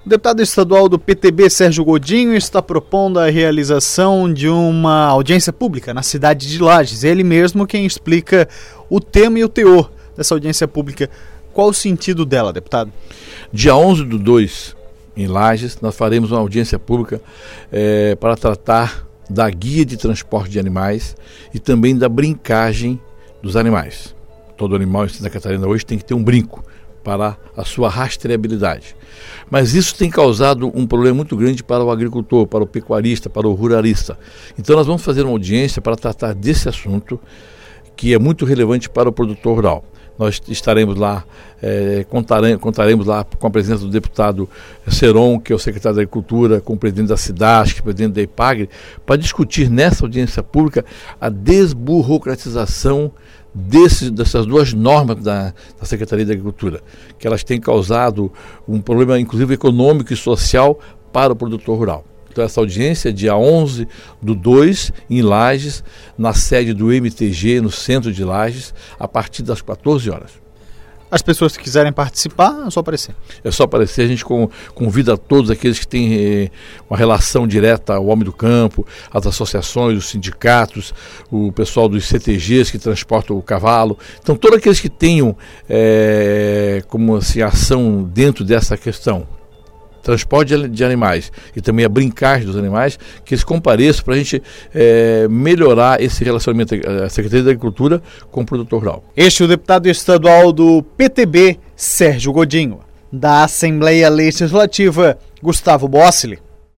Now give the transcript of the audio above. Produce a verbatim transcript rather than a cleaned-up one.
O deputado estadual do P T B, Sérgio Godinho, está propondo a realização de uma audiência pública na cidade de Lages. Ele mesmo quem explica o tema e o teor dessa audiência pública. Qual o sentido dela, deputado? Dia onze do dois, em Lages, nós faremos uma audiência pública é, para tratar da guia de transporte de animais e também da brincagem dos animais. Todo animal em Santa Catarina hoje tem que ter um brinco para a sua rastreabilidade. Mas isso tem causado um problema muito grande para o agricultor, para o pecuarista, para o ruralista. Então nós vamos fazer uma audiência para tratar desse assunto que é muito relevante para o produtor rural. Nós estaremos lá, é, contaremos, contaremos lá com a presença do deputado Seron, que é o secretário da Agricultura, com o presidente da SIDASC, o presidente da IPAGRE, para discutir nessa audiência pública a desburocratização Desses, dessas duas normas da, da Secretaria da Agricultura, que elas têm causado um problema, inclusive, econômico e social para o produtor rural. Então, essa audiência é dia onze do dois, em Lages, na sede do M T G, no centro de Lages, a partir das quatorze horas. As pessoas que quiserem participar, é só aparecer. É só aparecer, a gente convida a todos aqueles que têm eh, uma relação direta ao homem do campo, as associações, os sindicatos, o pessoal dos C T Gs que transportam o cavalo. Então, todos aqueles que tenham eh, como assim, ação dentro dessa questão, transporte de animais e também a brincagem dos animais, que eles compareçam para a gente é, melhorar esse relacionamento da Secretaria da Agricultura com o produtor rural. Este é o deputado estadual do P T B, Sérgio Godinho. Da Assembleia Legislativa, Gustavo Bossili.